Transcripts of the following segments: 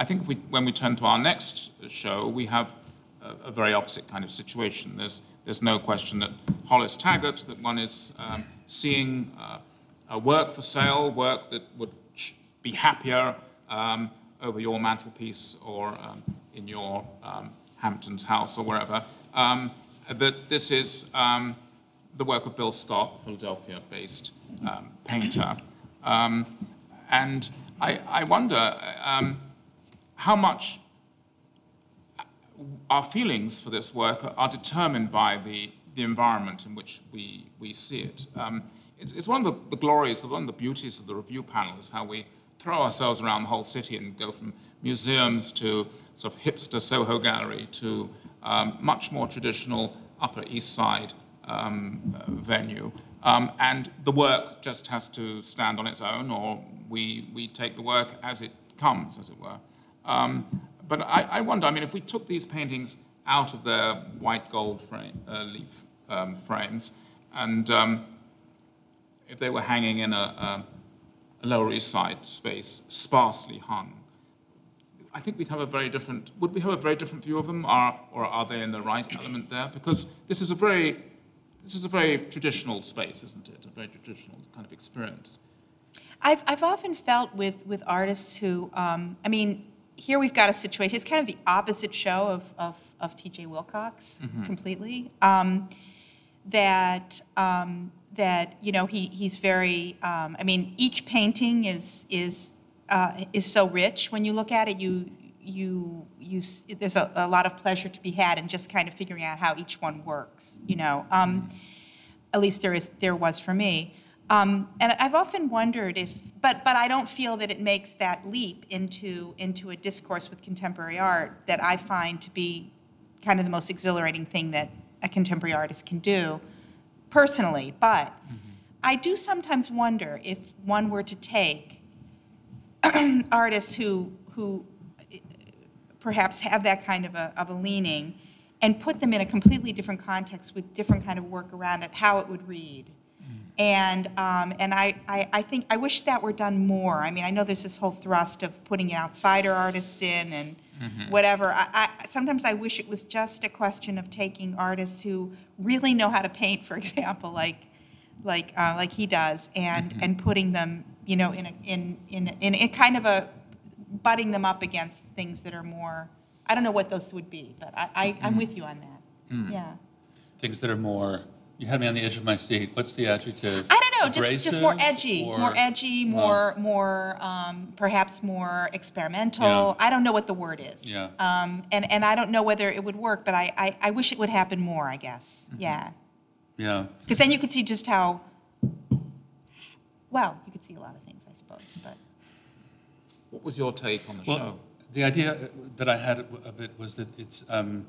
I think when we turn to our next show, we have a very opposite kind of situation. There's no question that Hollis Taggart, that one is seeing a work for sale, work that would be happier over your mantelpiece or in your Hamptons house or wherever. That this is the work of Bill Scott, Philadelphia-based painter. And I wonder how much our feelings for this work are determined by the environment in which we see it. It's one of the glories, one of the beauties of the review panel is how we throw ourselves around the whole city and go from museums to sort of hipster Soho Gallery to much more traditional Upper East Side venue. And the work just has to stand on its own, or we take the work as it comes, as it were. But I wonder, I mean, if we took these paintings out of their white gold leaf frames, and if they were hanging in a Lower East Side space, sparsely hung, I think would we have a very different view of them, or are they in the right element there? Because this is a very traditional space, isn't it? A very traditional kind of experience. I've often felt with artists who, here we've got a situation, it's kind of the opposite show of T.J. Wilcox, completely, that he's very, each painting is so rich. When you look at it, you there's a lot of pleasure to be had in just kind of figuring out how each one works, at least there was for me. And I've often wondered but I don't feel that it makes that leap into a discourse with contemporary art that I find to be kind of the most exhilarating thing that a contemporary artist can do, personally. But I do sometimes wonder if one were to take artists who perhaps have that kind of a leaning and put them in a completely different context with different kind of work around it, how it would read. And I think I wish that were done more. I mean, I know there's this whole thrust of putting outsider artists in and whatever. Sometimes I wish it was just a question of taking artists who really know how to paint, for example, like he does, and putting them, in a kind of a butting them up against things that are more. I don't know what those would be, but I'm with you on that. Yeah. Things that are more. You had me on the edge of my seat. What's the adjective? I don't know, just more edgy, perhaps more experimental. Yeah. I don't know what the word is. Yeah. And I don't know whether it would work, but I wish it would happen more, I guess. Yeah. Yeah. Because then you could see just how, well, you could see a lot of things, I suppose. But what was your take on the show? The idea that I had of it was that it's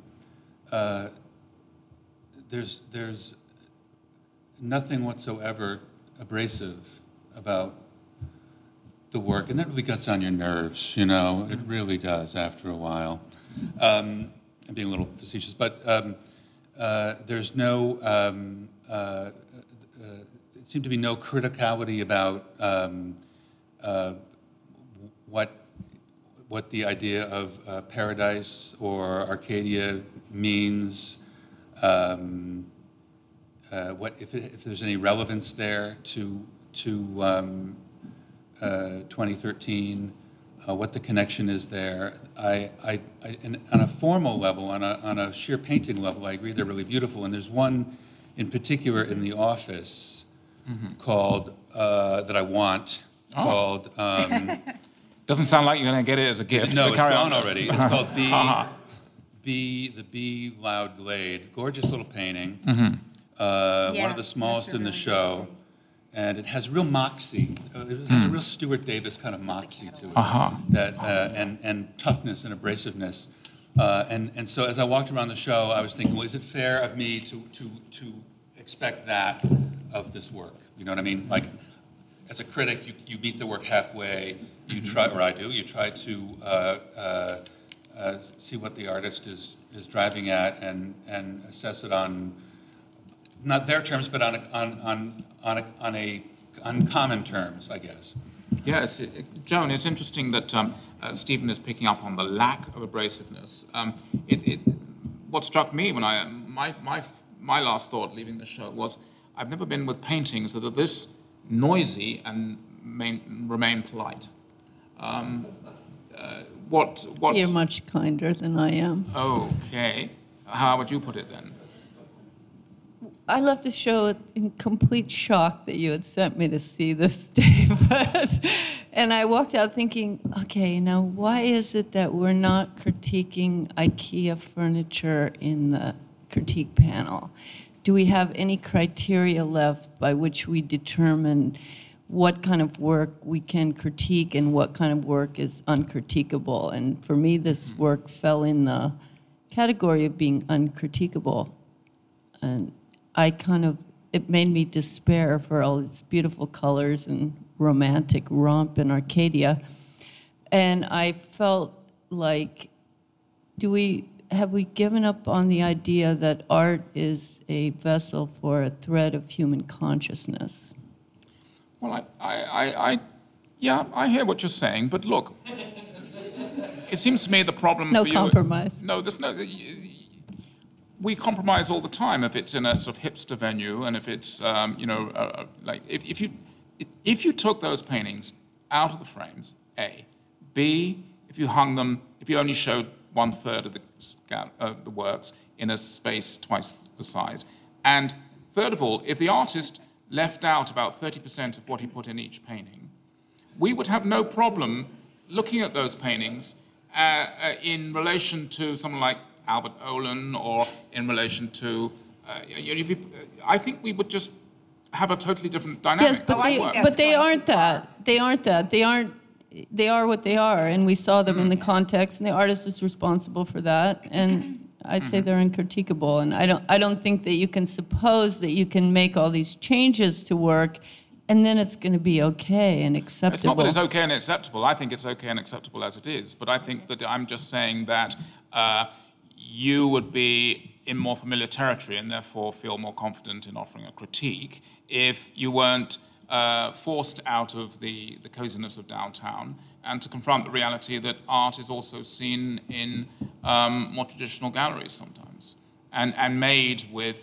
there's nothing whatsoever abrasive about the work, and that really gets on your nerves, It really does after a while. I'm being a little facetious, but there's no, it seemed to be no criticality about what the idea of paradise or Arcadia means. What if there's any relevance there to 2013? What the connection is there? And on a formal level, on a sheer painting level, I agree they're really beautiful. And there's one in particular in the office called that I want called. Doesn't sound like you're going to get it as a gift. No, it's gone already. It's called the Bee Loud Glade. Gorgeous little painting. One of the smallest in the show. And it has real moxie. It has a real Stuart Davis kind of moxie to it. That and toughness and abrasiveness. And so as I walked around the show, I was thinking, well, is it fair of me to expect that of this work? You know what I mean? Like, as a critic, you meet the work halfway. You try, or I do. You try to see what the artist is driving at and assess it on not their terms, but on common terms, I guess. Yeah, Joan, it's interesting that Stephen is picking up on the lack of abrasiveness. What struck me when my last thought leaving the show was, I've never been with paintings that are this noisy and remain polite. What? You're much kinder than I am. Okay. How would you put it then? I left the show in complete shock that you had sent me to see this, David. And I walked out thinking, okay, now why is it that we're not critiquing IKEA furniture in the critique panel? Do we have any criteria left by which we determine what kind of work we can critique and what kind of work is uncritiquable? And for me, this work fell in the category of being uncritiquable. And it made me despair for all its beautiful colors and romantic romp in Arcadia. And I felt like, have we given up on the idea that art is a vessel for a thread of human consciousness? Well, I hear what you're saying, but look, it seems to me the problem no for you... No compromise. No, there's no... We compromise all the time if it's in a sort of hipster venue, and if it's, like, if you took those paintings out of the frames, A. B, if you hung them, if you only showed 1/3 of the works in a space twice the size, and third of all, if the artist left out about 30% of what he put in each painting, we would have no problem looking at those paintings in relation to someone like Albert Olin, or in relation to, I think we would just have a totally different dynamic. Yes, but they aren't that. They aren't that. They are what they are, and we saw them in the context, and the artist is responsible for that. And I'd say they're uncritiquable, and I don't think that you can suppose that you can make all these changes to work, and then it's going to be okay and acceptable. It's not that it's okay and acceptable. I think it's okay and acceptable as it is, but I think that I'm just saying that you would be in more familiar territory and therefore feel more confident in offering a critique if you weren't forced out of the coziness of downtown and to confront the reality that art is also seen in more traditional galleries sometimes and made with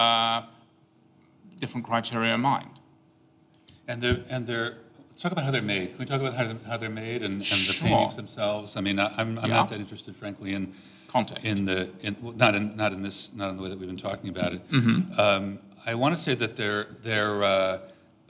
different criteria in mind. And let's talk about how they're made. Can we talk about how they're made and the paintings themselves? I mean, I'm not that interested, frankly, in context. Not in the way that we've been talking about it. I want to say that they're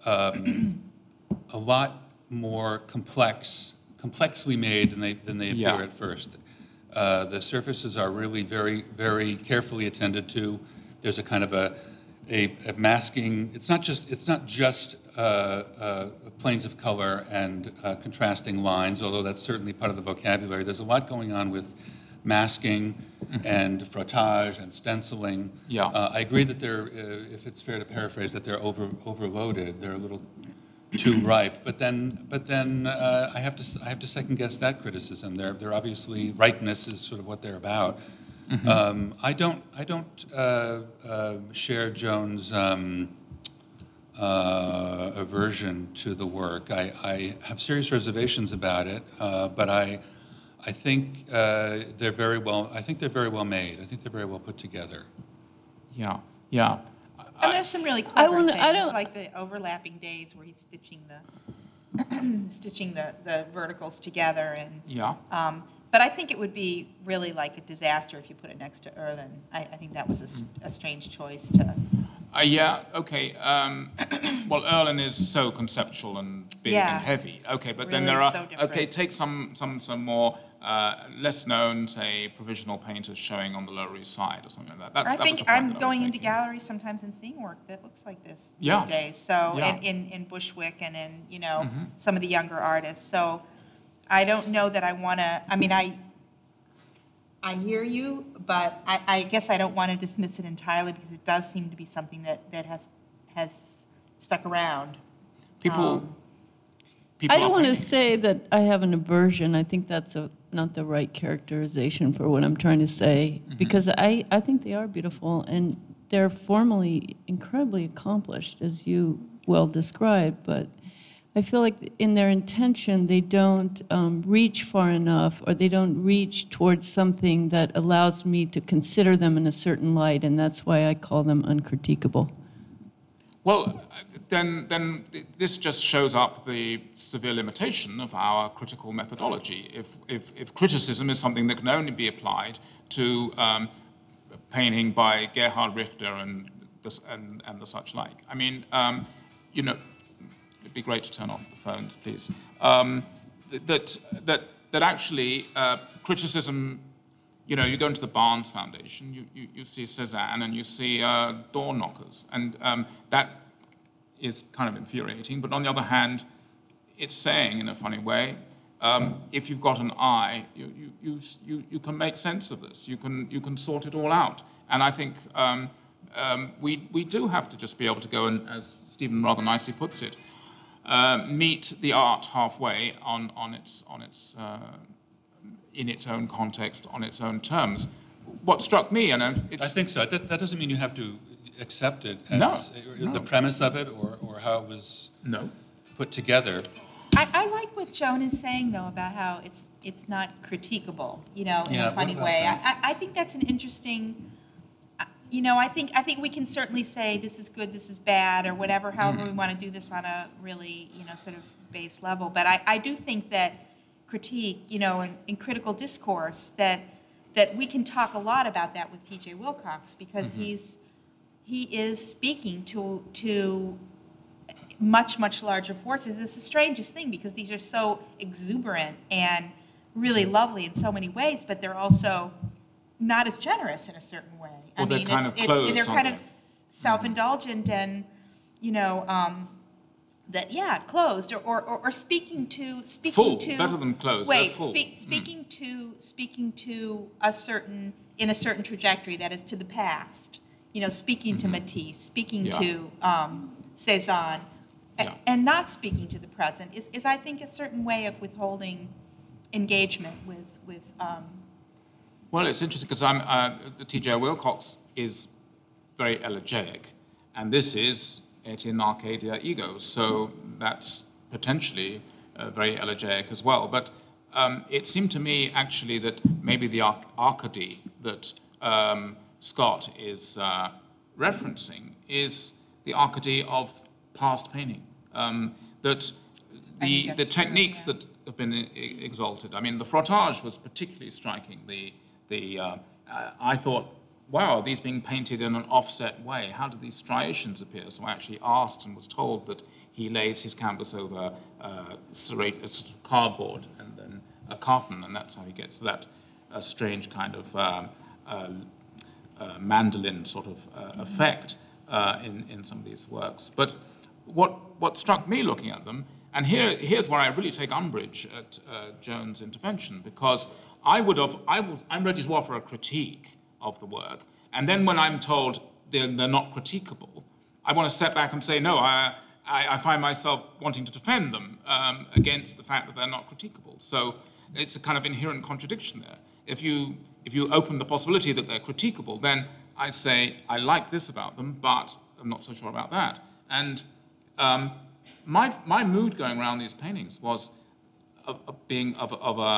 a lot more complexly made than they appear at first. The surfaces are really very, very carefully attended to. There's a kind of a masking. It's not just planes of color and contrasting lines, although that's certainly part of the vocabulary. There's a lot going on with masking and frottage and stenciling. I agree that they're, if it's fair to paraphrase, that they're overloaded. They're a little too ripe. But then I have to second guess that criticism. They're obviously ripeness is sort of what they're about. I don't share Joan's aversion to the work. I have serious reservations about it, but I think they're very well. I think they're very well made. I think they're very well put together. Yeah. And there's some really clever things, like the overlapping days where he's stitching the verticals together, and but I think it would be really like a disaster if you put it next to Erlen. I think that was a strange choice to. Okay. Well, Erlen is so conceptual and big and heavy. Okay, but really then there are so take some more less known, say, provisional painters showing on the Lower East Side or something like that. I think I'm going into galleries sometimes and seeing work that looks like this these days. So in Bushwick and in some of the younger artists. So I don't know that I want to. I mean, I hear you, but I guess I don't want to dismiss it entirely because it does seem to be something that has stuck around. People I don't want to say that I have an aversion. I think that's not the right characterization for what I'm trying to say, because I think they are beautiful and they're formally incredibly accomplished, as you well described, but I feel like in their intention, they don't reach far enough, or they don't reach towards something that allows me to consider them in a certain light, and that's why I call them uncritiquable. Well, then this just shows up the severe limitation of our critical methodology. If criticism is something that can only be applied to painting by Gerhard Richter and the such like. I mean, it'd be great to turn off the phones, please. That actually criticism. You go into the Barnes Foundation, you see Cézanne and you see door knockers, and that is kind of infuriating. But on the other hand, it's saying in a funny way, if you've got an eye, you can make sense of this. You can sort it all out. And I think we do have to just be able to go and, as Stephen rather nicely puts it, meet the art halfway on its in its own context, on its own terms. What struck me, and it's... I think so. That doesn't mean you have to accept it as the premise of it or how it was put together. I like what Joan is saying, though, about how it's not critiquable, in a funny way. I think that's an interesting... I think we can certainly say this is good, this is bad, or whatever, however we want to do this on a really, sort of base level. But I do think that critique, in critical discourse, that we can talk a lot about that with T.J. Wilcox, because he is speaking to much, much larger forces. It's the strangest thing, because these are so exuberant and really lovely in so many ways, but they're also not as generous in a certain way. Well, they're kind of self-indulgent and, closed or speaking to full, better than closed. Wait, speaking to a certain trajectory, that is to the past. Speaking to Matisse, speaking to Cézanne, and not speaking to the present is I think a certain way of withholding engagement with. Well, it's interesting because T.J. Wilcox is very elegiac, and this is Etienne Arcadia Ego, so that's potentially very elegiac as well. But it seemed to me actually that maybe the Arcady that Scott is referencing is the Arcady of past painting. That the techniques that have been exalted. I mean, the frottage was particularly striking. I thought, wow, these being painted in an offset way. How do these striations appear? So I actually asked and was told that he lays his canvas over cardboard and then a carton, and that's how he gets that strange kind of mandolin sort of effect in some of these works. But what struck me looking at them, and here's where I really take umbrage at Joan's intervention, because I'm ready to offer a critique of the work, and then when I'm told they're not critiquable, I want to step back and say, no, I find myself wanting to defend them against the fact that they're not critiquable. So it's a kind of inherent contradiction there. If you open the possibility that they're critiquable, then I say, I like this about them, but I'm not so sure about that. And my mood going around these paintings was being of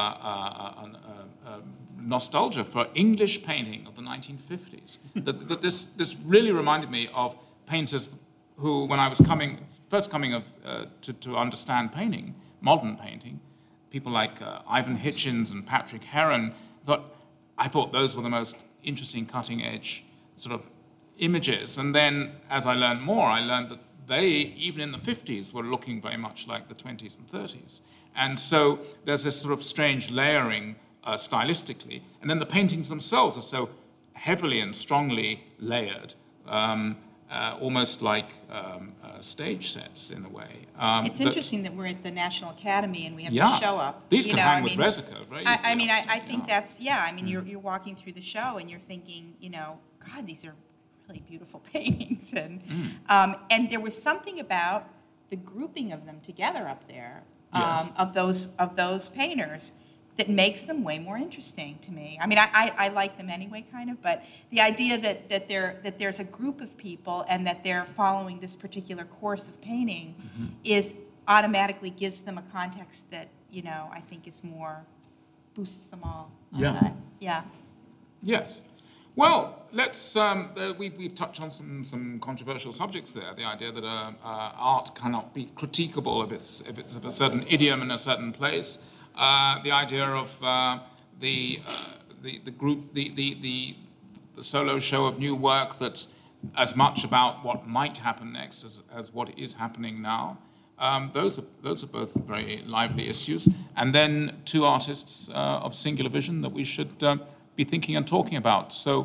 a nostalgia for English painting of the 1950s. that this really reminded me of painters who, when I was first coming to understand painting, modern painting, people like Ivan Hitchens and Patrick Heron, I thought those were the most interesting cutting-edge sort of images. And then, as I learned more, I learned that they, even in the 50s, were looking very much like the 20s and 30s. And so there's this sort of strange layering stylistically. And then the paintings themselves are so heavily and strongly layered, almost like stage sets in a way. It's interesting that we're at the National Academy and we have the show up. These can hang with Resico, right? I think that's, you're walking through the show and you're thinking, God, these are really beautiful paintings. And there was something about the grouping of them together up there, of those painters, that makes them way more interesting to me. I mean, I like them anyway, kind of, but the idea that there's a group of people and that they're following this particular course of painting is automatically gives them a context that, I think is more, boosts them all. Yeah. Yeah. Yes. Well, let's. We've touched on some controversial subjects there. The idea that art cannot be critiquable if it's of a certain idiom in a certain place. The idea of the group, the solo show of new work that's as much about what might happen next as what is happening now. Those are both very lively issues. And then two artists of singular vision that we should be thinking and talking about. So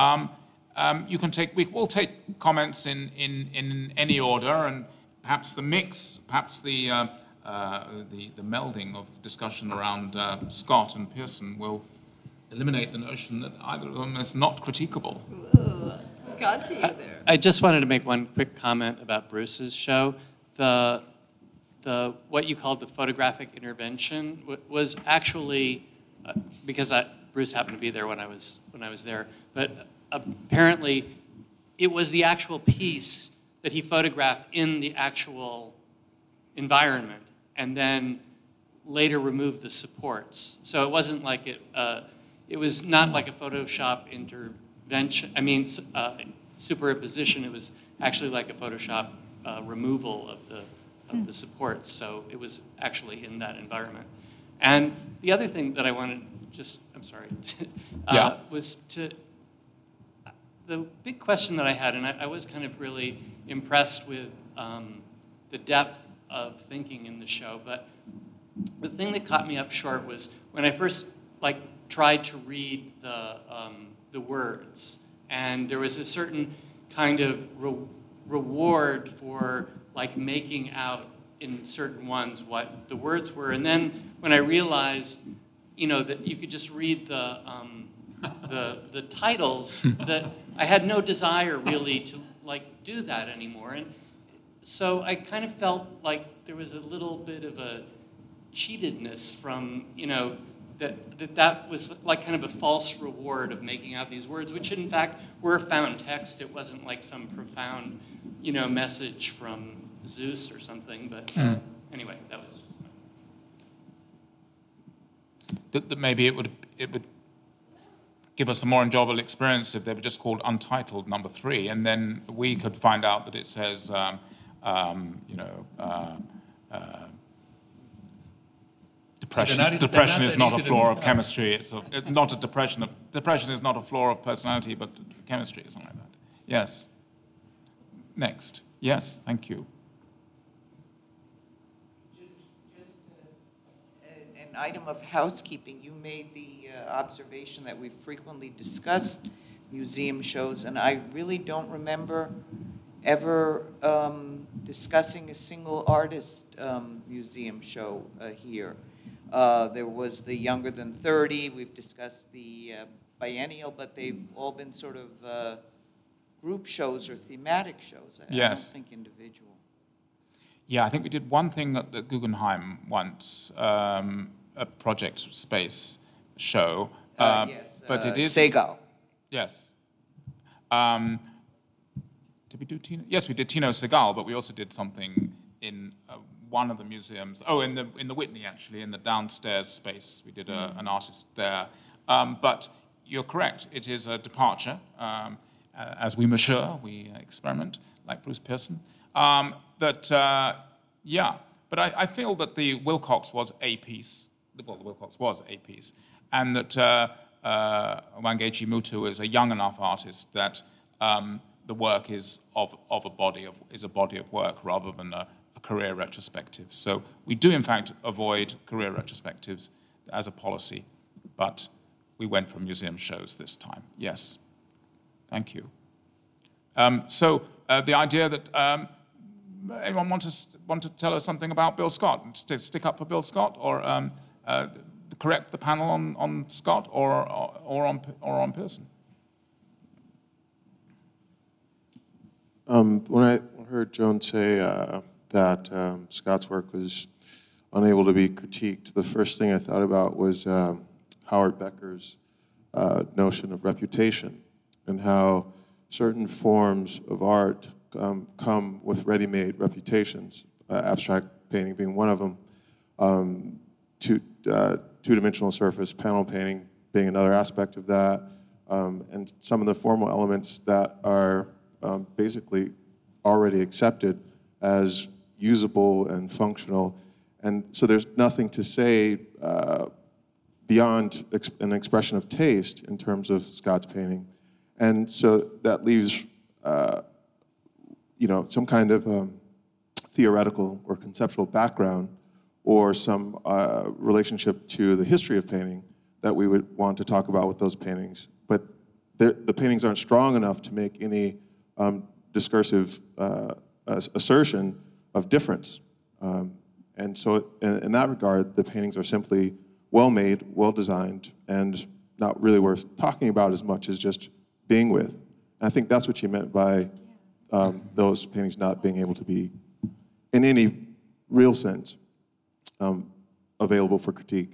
we'll take comments in any order, and perhaps the mix, perhaps the melding of discussion around Scott and Pearson will eliminate the notion that either of them is not critiquable. Ooh, got you there. I just wanted to make one quick comment about Bruce's show. The what you called the photographic intervention was actually because Bruce happened to be there when I was there, but apparently it was the actual piece that he photographed in the actual environment and then later removed the supports. So it wasn't like it was not like a Photoshop intervention. I mean, superimposition. It was actually like a Photoshop removal of the supports. So it was actually in that environment. And the other thing that I wanted, was the big question that I had, and I was kind of really impressed with the depth of thinking in the show, but the thing that caught me up short was when I first tried to read the words, and there was a certain kind of reward for making out in certain ones what the words were, and then when I realized, that you could just read the titles, that I had no desire really to do that anymore, and so I kind of felt like there was a little bit of a cheatedness from that was kind of a false reward of making out these words, which in fact were found text. It wasn't like some profound message from Zeus or something, but anyway, that was just that maybe it would give us a more enjoyable experience if they were just called Untitled Number 3, and then we could find out that it says depression is not a flaw of chemistry. It's not a depression. Depression is not a flaw of personality, but chemistry or something like that. Yes. Next. Yes. Thank you. Just an item of housekeeping. You made the observation that we've frequently discussed museum shows, and I really don't remember ever discussing a single artist museum show here. There was the Younger Than 30. We've discussed the biennial, but they've all been sort of group shows or thematic shows. I don't think individual. Yeah, I think we did one thing at the Guggenheim once, a project space show. Yes, but it is Segal. Yes. Did we do Tino? Yes, we did Tino Segal, but we also did something in one of the museums. Oh, in the Whitney, actually, in the downstairs space. We did an artist there. But you're correct. It is a departure. As we mature, we experiment, like Bruce Pearson. But I feel that the Wilcox was a piece. Well, the Wilcox was a piece. And that Wangechi Mutu is a young enough artist that the work is a body of work rather than a career retrospective. So we do, in fact, avoid career retrospectives as a policy, but we went for museum shows this time. Yes. Thank you. So the idea that anyone want to tell us something about Bill Scott? Stick up for Bill Scott, or correct the panel on Scott, or on Pearson? When I heard Joan say that Scott's work was unable to be critiqued, the first thing I thought about was Howard Becker's notion of reputation, and how certain forms of art come with ready-made reputations. Abstract painting being one of them, two-dimensional surface panel painting being another aspect of that, and some of the formal elements that are basically already accepted as usable and functional. And so there's nothing to say beyond an expression of taste in terms of Scott's painting. And so that leaves some kind of theoretical or conceptual background or some relationship to the history of painting that we would want to talk about with those paintings. But the paintings aren't strong enough to make any discursive assertion of difference. And so in that regard, the paintings are simply well-made, well-designed, and not really worth talking about as much as just being with. And I think that's what you meant by those paintings not being able to be, in any real sense, available for critique.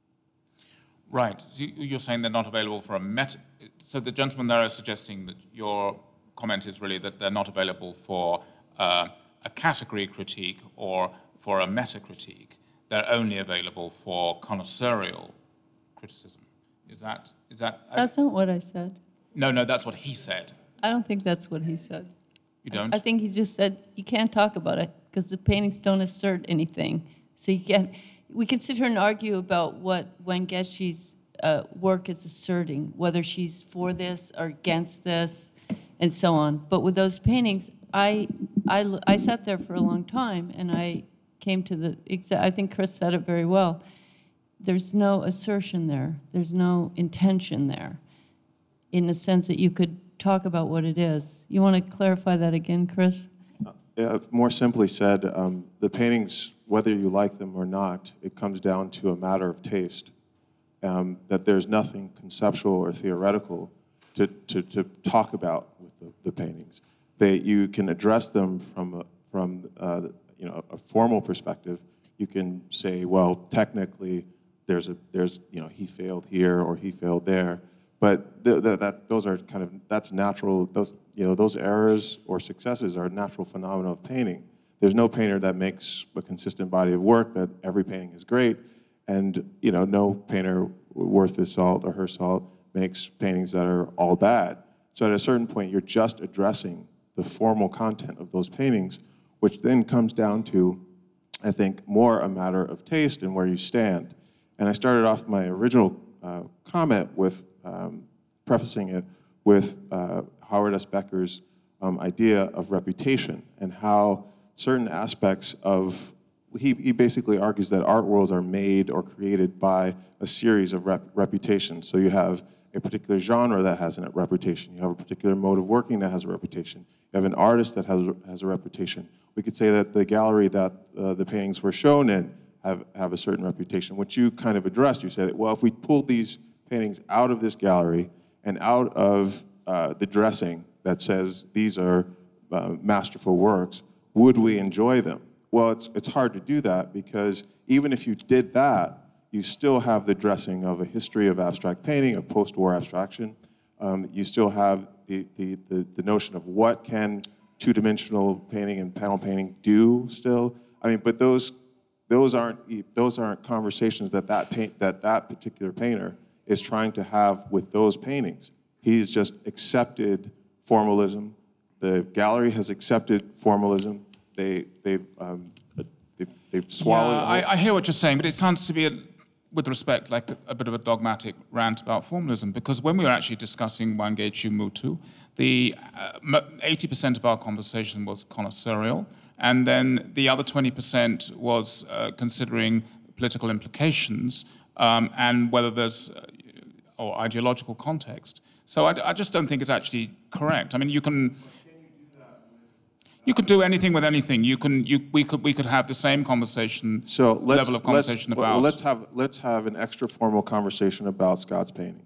Right. So you're saying they're not available for a meta. So the gentleman there is suggesting that your comment is really that they're not available for a category critique or for a meta critique. They're only available for connoisseurial criticism. Is that? That's not what I said. No, that's what he said. I don't think that's what he said. You don't? I think he just said you can't talk about it because the paintings don't assert anything. So you can't. We can sit here and argue about what Wangechi's work is asserting, whether she's for this or against this, and so on. But with those paintings, I sat there for a long time, and I came to the exact. I think Chris said it very well. There's no assertion there. There's no intention there, in the sense that you could talk about what it is. You want to clarify that again, Chris? More simply said, the paintings, whether you like them or not, it comes down to a matter of taste. That there's nothing conceptual or theoretical to talk about with the paintings. You can address them from a formal perspective. You can say, well, technically, there's he failed here or he failed there. But those are that's natural. Those errors or successes are a natural phenomena of painting. There's no painter that makes a consistent body of work that every painting is great, and no painter worth his salt or her salt makes paintings that are all bad. So at a certain point, you're just addressing the formal content of those paintings, which then comes down to, I think, more a matter of taste and where you stand. And I started off my original comment with prefacing it with Howard S. Becker's idea of reputation and how certain aspects of, he basically argues that art worlds are made or created by a series of reputations. So you have a particular genre that has a reputation. You have a particular mode of working that has a reputation. You have an artist that has a reputation. We could say that the gallery that the paintings were shown in have a certain reputation, which you kind of addressed. You said, well, if we pulled these paintings out of this gallery and out of the dressing that says these are masterful works, would we enjoy them? Well, it's hard to do that because even if you did that, you still have the dressing of a history of abstract painting, of post-war abstraction. You still have the notion of what can two-dimensional painting and panel painting do still. I mean, but those aren't conversations that particular painter is trying to have with those paintings. He's just accepted formalism. The gallery has accepted formalism. They've swallowed. Yeah, I hear what you're saying, but it sounds to be, with respect, like a bit of a dogmatic rant about formalism. Because when we were actually discussing Wangechi Mutu, the 80% of our conversation was connoisseurial, and then the other 20% was considering political implications and whether there's or ideological context. So I just don't think it's actually correct. I mean, you can do anything with anything. We could have the same conversation. So level of conversation about. Let's have an extra formal conversation about Scott's paintings.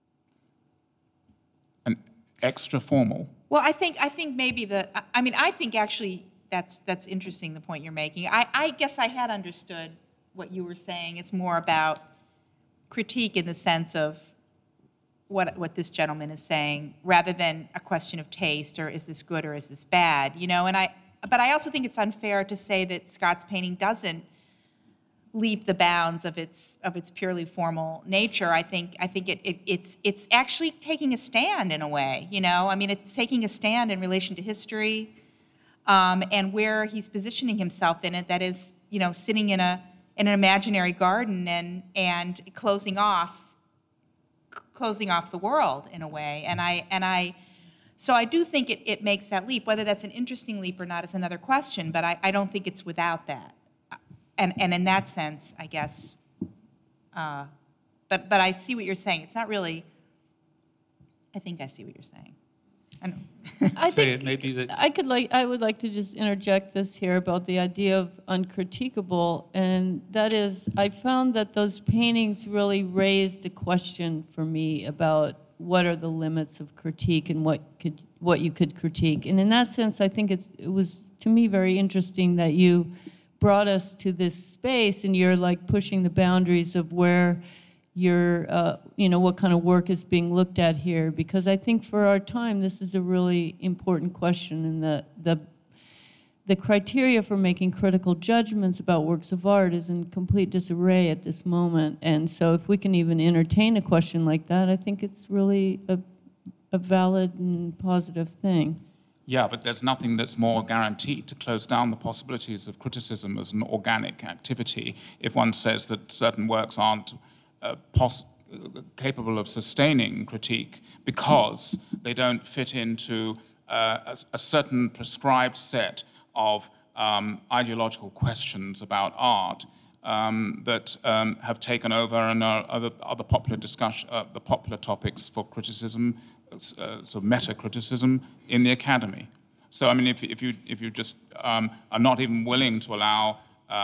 An extra formal. Well, I think maybe I think actually that's interesting, the point you're making. I guess I had understood what you were saying. It's more about critique in the sense of what this gentleman is saying, rather than a question of taste or is this good or is this bad, And but I also think it's unfair to say that Scott's painting doesn't leap the bounds of its purely formal nature. I think it's actually taking a stand in a way. I mean, it's taking a stand in relation to history, and where he's positioning himself in it. That is, sitting in an imaginary garden and closing off the world in a way. So I do think it makes that leap. Whether that's an interesting leap or not is another question, but I don't think it's without that. And in that sense, I guess, but I see what you're saying. It's not really, I think I see what you're saying. I know. I Say think it may be that I would like to just interject this here about the idea of uncritiquable, and that is, I found that those paintings really raised a question for me about what are the limits of critique and what you could critique. And in that sense, I think it was to me very interesting that you brought us to this space and you're like pushing the boundaries of where your, what kind of work is being looked at here. Because I think for our time, this is a really important question, and the criteria for making critical judgments about works of art is in complete disarray at this moment. And so if we can even entertain a question like that, I think it's really a valid and positive thing. Yeah, but there's nothing that's more guaranteed to close down the possibilities of criticism as an organic activity if one says that certain works aren't capable of sustaining critique because they don't fit into a certain prescribed set of ideological questions about art that have taken over and are other popular discussion, the popular topics for criticism, sort of meta-criticism in the academy. So I mean, if you just are not even willing to allow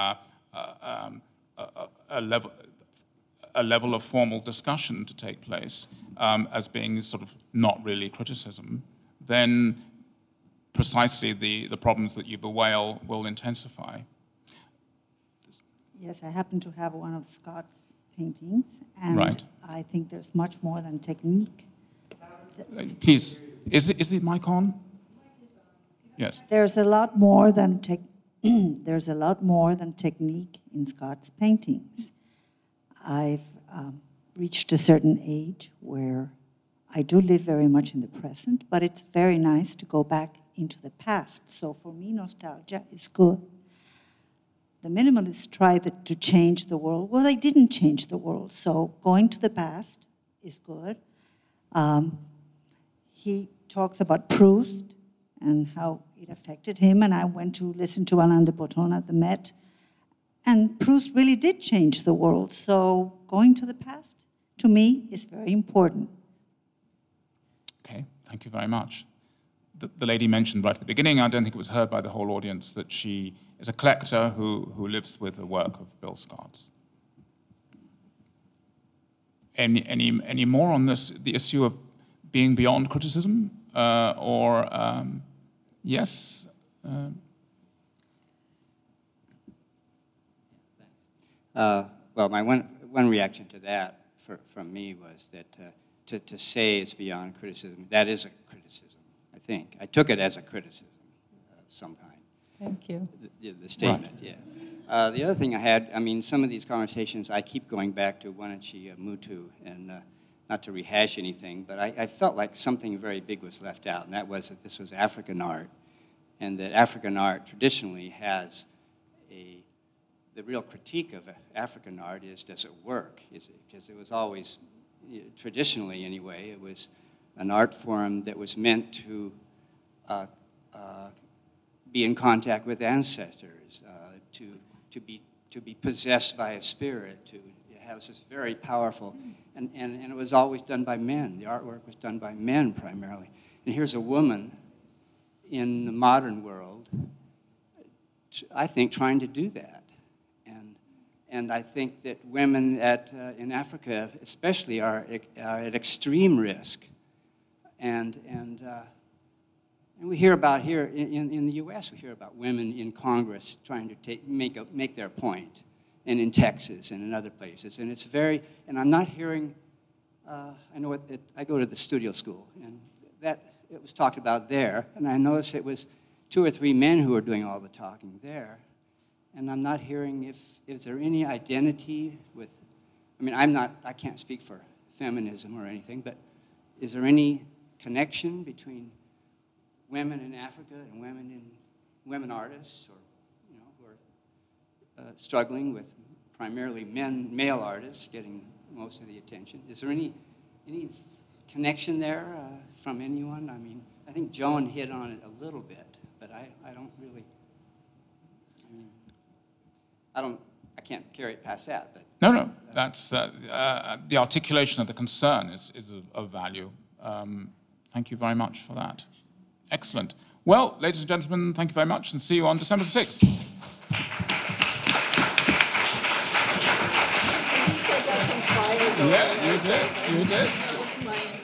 a level of formal discussion to take place as being sort of not really criticism, then precisely the problems that you bewail will intensify. Yes, I happen to have one of Scott's paintings, and Right. I think there's much more than technique. Please, is the mic on? Yes. There's a lot more than there's a lot more than technique in Scott's paintings. I've reached a certain age where I do live very much in the present, but it's very nice to go back into the past. So for me, nostalgia is good. The minimalists tried to change the world. Well, they didn't change the world, so going to the past is good. He talks about Proust and how it affected him, and I went to listen to Alain de Botton at the Met, and Proust really did change the world. So going to the past, to me, is very important. Okay, thank you very much. The lady mentioned right at the beginning, I don't think it was heard by the whole audience, that she is a collector who lives with the work of Bill Scott's. Any more on this, the issue of being beyond criticism, yes? Well, my one reaction to that from me was that to say it's beyond criticism, that is a criticism, I think. I took it as a criticism of some kind. Thank you. The statement, right. Yeah. The other thing I had, I mean, some of these conversations, I keep going back to Wananchi Mutu, and not to rehash anything, but I felt like something very big was left out, and that was that this was African art, and that African art traditionally has the real critique of African art is, does it work? Because it was always, traditionally anyway, it was an art form that was meant to be in contact with ancestors, to be possessed by a spirit, to have this very powerful, and it was always done by men. The artwork was done by men primarily. And here's a woman in the modern world, I think, trying to do that. And I think that women in Africa especially are at extreme risk. And we hear about here in the U.S., we hear about women in Congress trying to make their point, and in Texas and in other places. And it's very, and I'm not hearing, I know I go to the studio school, and that it was talked about there, and I noticed it was 2 or 3 men who are doing all the talking there. And I'm not hearing is there any identity with, I mean, I can't speak for feminism or anything, but is there any connection between women in Africa and women artists, or who are struggling with primarily male artists getting most of the attention? Is there any connection there from anyone? I mean, I think Joan hit on it a little bit, but I don't really. I can't carry it past that. But No. That's the articulation of the concern is of value. Thank you very much for that. Excellent. Well, ladies and gentlemen, thank you very much, and see you on December 6th. Yeah, you did.